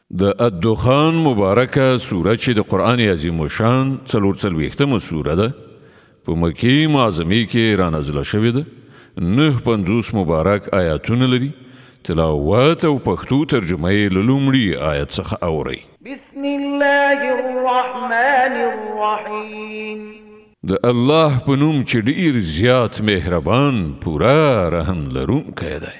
د الدخان مبارکه سوره چې د قرآن عظیم شان 44مه سوره ده په مکی معظمه کې را نازله شوې ده 950 مبارک آیاتونه لري تلاوت او پښتو ترجمه یې له لومړي آیت څخه اورئ بسم الله الرحمن الرحیم د الله په نوم چې ډیر زیات مهربان پورا رحم لرونکی دی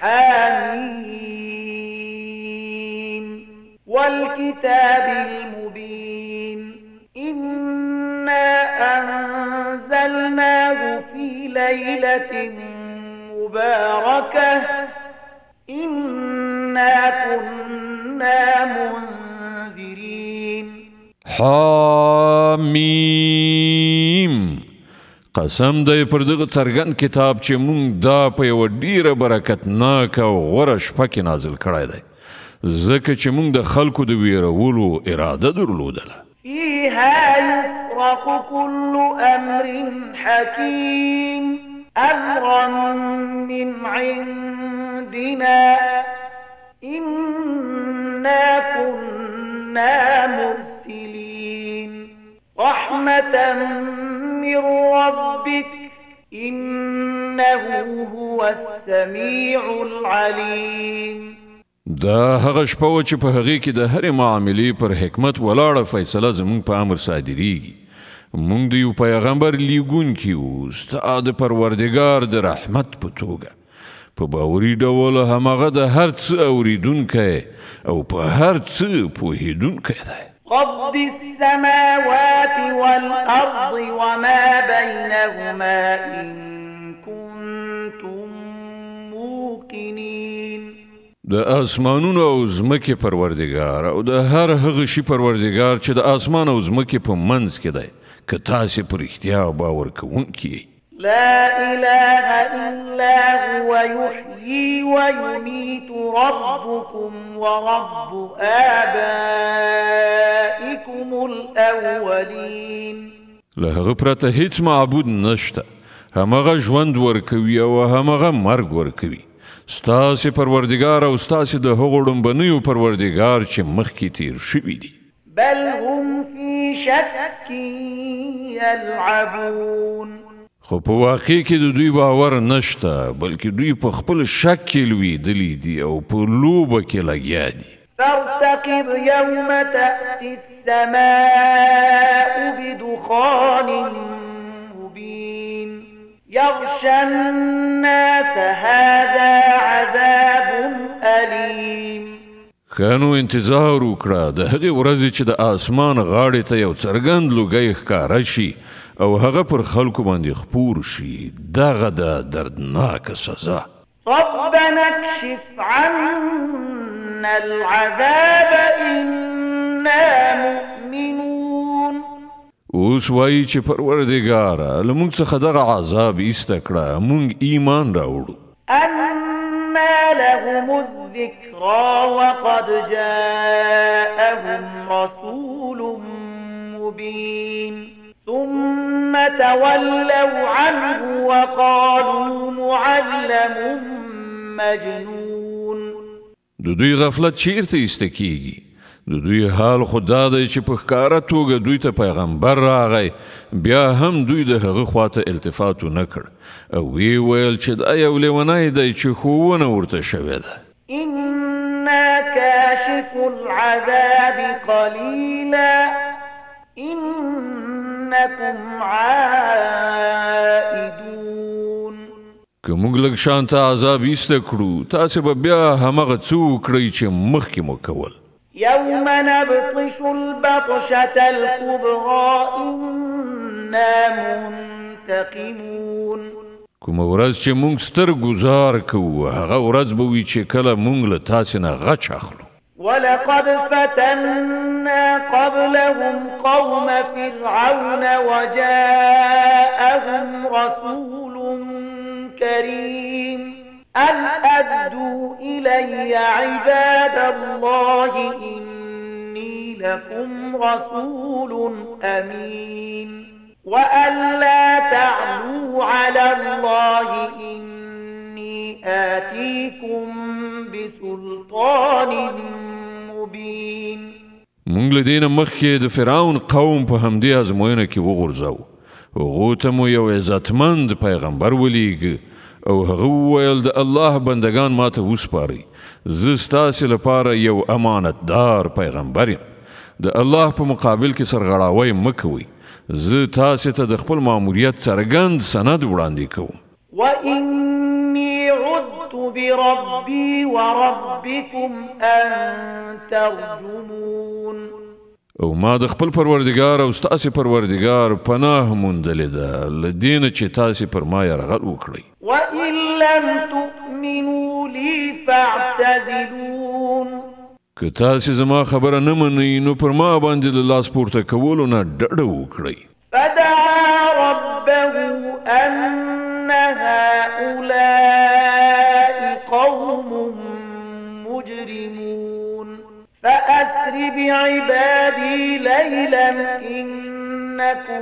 حمیم والكتاب المبين إنا أنزلناه في ليلة مباركة إنا كنا منذرين حمیم قسم دی پر دغه څرګند کتاب چې مونږ دا په یوه ډیره برکتناکه او غوره شپه کې نازل کړی دی ځکه چې مونږ د خلکو د ویرولو اراده درلودله فيها يفرق كل أمر حكيم أمرا من عندنا إنا كنا مرسلين رحمة من ربك إنه هو السميع العليم دا هغه شپه و چې په هغې کې د هرې معاملې پر حکمت ولاړه فیصله زموږ په امر صادریږي موږ د یو پیغمبر لیږونکي وو ستا د پروردګار د رحمت په توګه په باوري ډول همغه د هر څه اوریدونکی او په هر څه پوهیدونکی دی رب السماوات والأرض وما بينهما إن كنتم موقنين د اسمانونو او ځمکې پروردګار او د هر هغه شي پروردګار چې د اسمان او ځمکې په منځ کې دی که تاسې په رښتیا باور کوونکي یئ لا إله إلا هو يحيي ويميت ربكم ورب آبائكم الأولين له هغه پرته هیڅ معبود نشته همغه ژوند ورکوي او همغه مرګ ورکوي ستاسې پروردګار او ستاسې د هغو ړومبنیو پروردګار چې مخکې تیر شوي دي بل هم في شك يلعبون خو په واقع کې د دوی باور نشته بلکې دوی په خپل شک کې لویدلي دي او په لوبه کې لګیا دي فارتقب يوم تأتي السماء بدخان مبين يغشى الناس هذا عذاب أليم خانو انتظار وکړه د هغې ورځې چې د اسمان غاړې ته یو څرګند لوګی ښکاره شي او هغه پر خلکو باندې خپور شي دغه د دردناکه سزا ربنا اكشف عنا العذاب إنا مؤمنون اوس وایي چې پروردګاره له موږ څخه دغه عذاب ایسته کړه موږ ایمان راوړو أنا لهم الذكرى وقد جاءهم رسول مبين ثم تولوا عنه وقالوا معلم مجنون د دوی غفلت چیرته ایسته کیږي د دوی حال خو دا دی چې په ښکاره توګه دوی ته پیغمبر راغی بیا هم دوی د هغه خواته التفات ونه کړ او وی ویل چې دا یو لیونی دی چې ښوونه ورته شوې ده إنا كاشف العذاب قليلا إنكم عائدون که موږ لږ شانته عذاب ایسته کړو تاسې به بیا همغه څه وکړئ چې مخکې مو کول يوم نبطش البطشة الكبرى إنا منتقمون کومه ورځ چې موږ ستر ګزار کوو هغه ورځ به وي چې کله موږ له تاسې نه غچ اخلو ولقد فتنا قبلهم قوم فرعون وجاءهم رسول كريم أن أدوا إلي عباد الله إني لكم رسول أمين وأن لا تعلوا على الله إني آتيكم بسلطان مبين مونږ له دې نه مخکې د فرعون قوم په همدې ازموینه کې وغورځاو. هغو ته مو یو عزتمند پیغمبر ولیږه او هغه وویل د الله بندگان ماته وسپارئ. زه ستاسې لپاره یو امانتدار پیغمبر یم. د الله په مقابل کې سرغړاوی مه کوئ. زه تاسې ته د خپل ماموریت څرګند سند وړاندې کوم. وإني عذت بربي وربكم أن ترجمون. او ما د خپل پروردگار او ستاسې پروردگار پناه موندلې ده له دې نه چې تاسې پر ما یرغل وکړئ. وإن لم تؤمنوا لي فاعتزلون. که تاسې زما خبره نه منئ نو پر ما باندې له لاس پورته کولو نه ډډه وکړئ. فدعا ربه أن هؤلاء قوم مجرمون فأسر بعبادي ليلا إنكم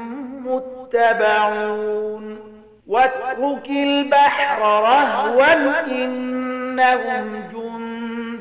متبعون واترك البحر رهوا إنهم جند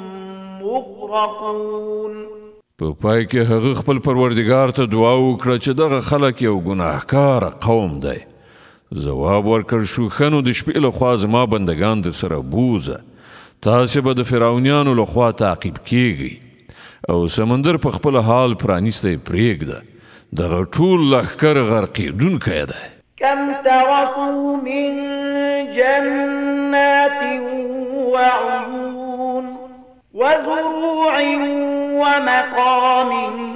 مغرقون. په پای کې هغه خپل پروردگار ته دعا وکړه چې دغه خلک یو ګناهکار قوم دی. ځواب ورکړ شو ښه نو د شپې لخوا زما بندگان در سره بوزه. تاسې به د فرعونیانو لخوا تعقیب کیږئ او سمندر په خپل حال پرانیستی پرېږده. دغه ټول لښکر غرقېدونکی دی. كم تركوا من جنات وعيون وزروع ومقام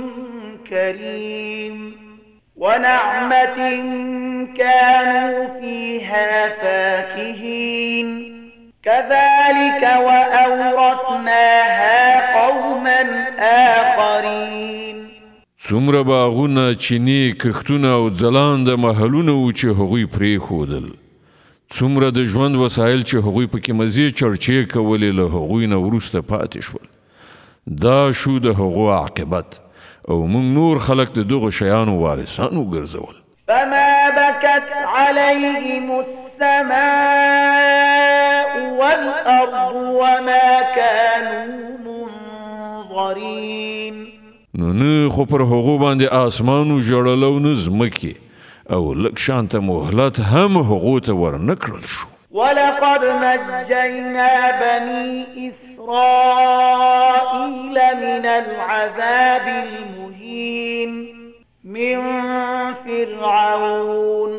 كريم ونعمة كانوا فيها فاكهين كذلك وأورثناها قوما آخرين. څومره باغونه، چینې، کښتونه او ځلانده محلونه وو چې هغوی پرېښودل. څومره د ژوند وسایل چې هغوی پکې مزې چړچې کولې له هغوی نه وروسته پاتې شول. دا شو د هغو عاقبت او موږ نور خلک د دغو شیانو وارثان وګرځول. فما بكت عليهم السماء والأرض وما كانوا منظرين. نو نه خو پر هغو باندې آسمانو ژړل او نه ځمکې او لږ شانته مهلت هم هغو ته ورنه کړل شو. ولقد نجينا بني إسرائيل من العذاب المهين من فرعون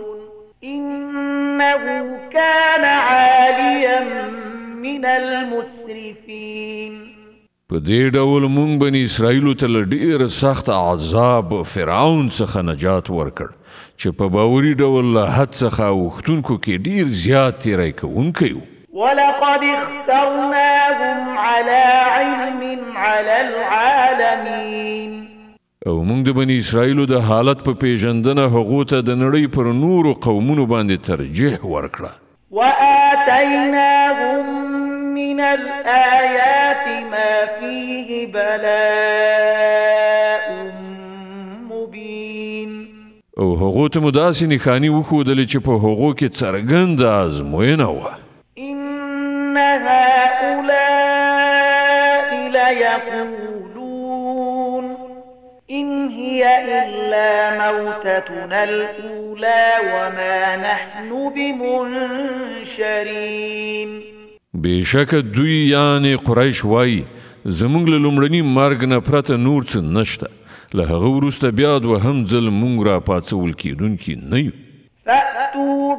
إنه كان عاليا من المسرفين. په دې ډول مونږ بني اسرائیلو ته له ډېر سخت عذاب فرعون څخه نجات ورکړ چې په باوري ډول له حد څخه اوښتونکو کې ډېر زیات تیری کوونکی و. ولقد اخترناهم على علم على العالمين. او مونږ د بني اسرائیلو د حالت په پیژندنه هغو ته د نړۍ پر نورو قومونو باندې ترجیح ورکړه. وآتيناهم من الآيات ما فيه بلاء مبين. او هغو ته مو داسې نښانې وښودلې چې په هغو کې څرګنده ازموینه وه. إن هؤلاء ليقولون إن هي إلا موتتنا الأولى وما نحن بمنشرين. بېشکه دوی یعنې قریش وایي زموږ له لومړني مرګ نه پرته نور څه نشته. له هغه وروسته بیا دوهم ځل موږ را پاڅول کېدونکي نه یو. فأتوا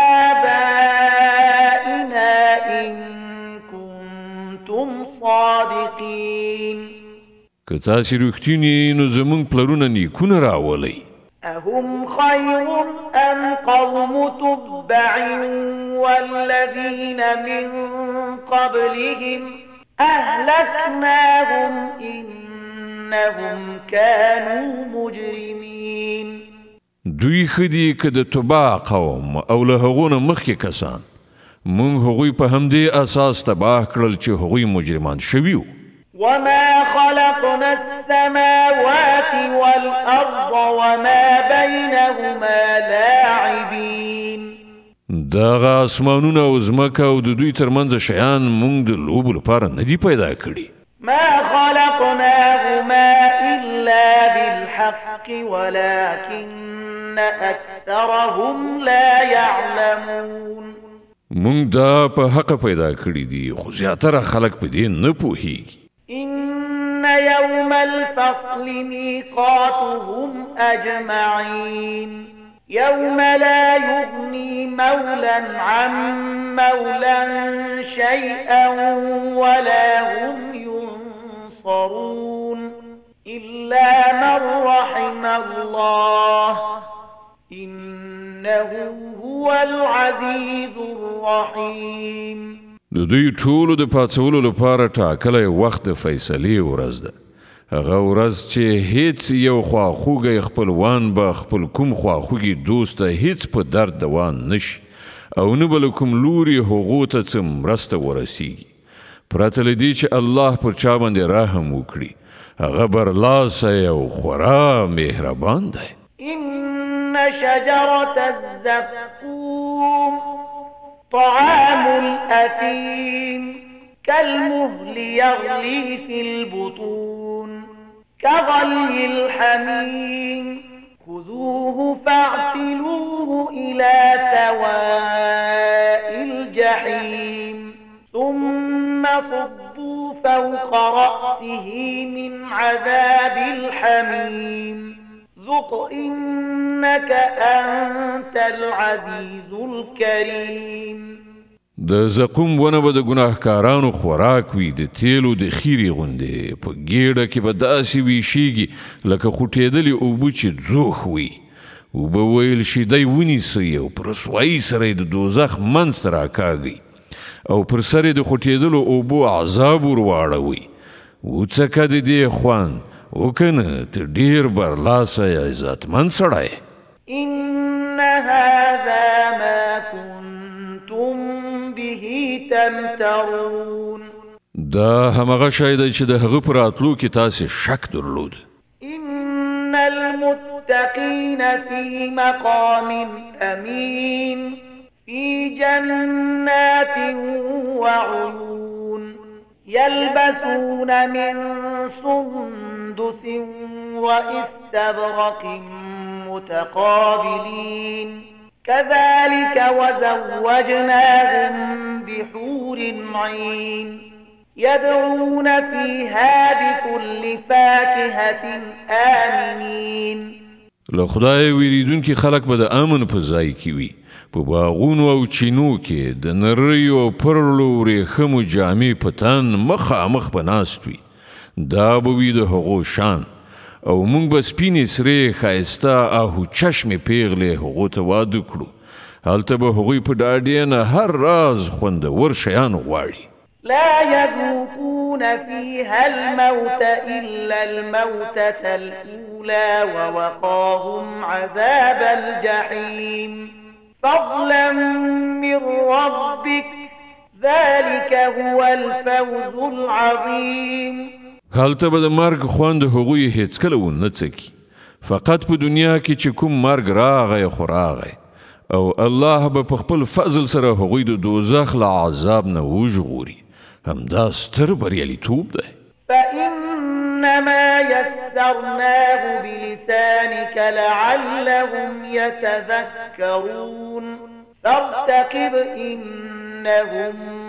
بآبائنا إن كنتم صادقين. که تاسې رښتینې نو زموږ پلرونه نیکونه راولئ. أهم خير أم قوم تبع والذين من قبلهم أهلكناهم إنهم كانوا مجرمين. دوی ښه دي که د تبع قوم او له هغو نه مخکې کسان. موږ هغوی په همدې اساس تباه کړل چې هغوی مجرمان شوي وو. وما خلقنا السماوات والأرض وما بينهما لاعبين. دغه اسمانونه او ځمکه او د دوی ترمنځ شیان موږ د لوبو لپاره نه دي پیدا کړي. ما خلقناهما بالحق ولكن أكثرهم لا يعلمون مونږ دا په حق پیدا کړی دي خو زیاتره خلک په دې نه پوهیږي. إن يوم الفصل ميقاتهم أجمعين يوم لا يغني مولا عن مولا شيئا ولا هم ينصرون إلا من رحم الله إنه هو العزيز الرحيم. د دوی ټولو د پاتولو لپاره ټاکلی وخت د فیصلې ورځ ده. هغه ورځ چې هیڅ یو خواخوږی خپلوان به خپل کوم خواخوږي دوست ته هیڅ په درد دوان نشي او نه به له کوم لوري هغو ته څه مرسته ورسیږي پرته له دې چې الله پر چا باندې رحم وکړي. هغه برلاسی او خورا مهربان دی. إن شجرة الزقوم طعام الأثيم كالمهل يغلي في البطون كغلي الحميم خذوه فاعتلوه إلى سواء الجحيم ثم صبوا فوق رأسه من عذاب الحميم ذق إنك أنت العزيز الكريم. د زقوم ونه به د ګناهکارانو خوراک وي د تیلو د خیرې غوندې په ګېډه کې به داسې ویشیږي لکه خوټېدلې اوبه چې ځوښ وي. اوبه ویل شي دی ونیسئ او په رسوایي سره یې د دوزخ منځ ته راکاږئ او پر سر یې د خوټېدلو اوبو عذاب ور واړوئ. وڅکه د دې خوند وکنه ته ډېر برلاسی عزتمند سړی. إن هذا ما كنتم به تمترون. دا همغه شی دی چې د هغه په راتلو کې تاسې شک درلود. إن المتقين في مقام أمين في جنات وعيون يلبسون من سندس واستبرق متقابلين كذلك وزوجناهم بحور عين يدعون فيها بكل فاكهة آمنين. له خدای ویریدونکي خلک به د امن په ځای کې وي په باغونو او چینو کې د نریو پرلو ورېښمو جامې په تن مخامخ به ناست وي. دا به وي د هغو شان او موږ به سپینې سرې ښایسته آهو چشمې پیغلې هغو ته واده کړو. هلته به هغوی په ډاډې نه هر راز خوندور شیان غواړي. لا يذوقون فيها الموت إلا الموتة الأولى ووقاهم عذاب الجحيم فضلا من ربك ذلك هو الفوز العظيم. هلته به د مرګ خوند هغوی هیڅکله ونه څکي. فقط په دنیا کې چې کوم مرګ راغی خو راغی او الله به په خپل فضل سره هغوی د دوزخ له عذاب نه وژغوري. همدا ستر بریالیتوب دی. فإنما يسرناه بلسانك لعلهم يتذكرون فارتقب إنهم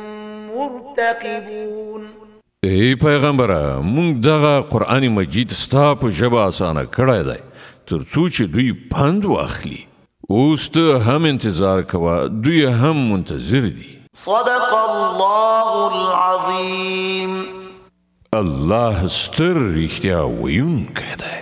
مرتقبون. ای پیغمبره مونږ دغه قرآن مجید ستا په ژبه اسانه کړی دی تر څو چې دوی پند واخلي. اوس ته هم انتظار کوه دوی هم منتظر دي. صدق الله العظيم. الله ستر رښتیا ویونکی دی.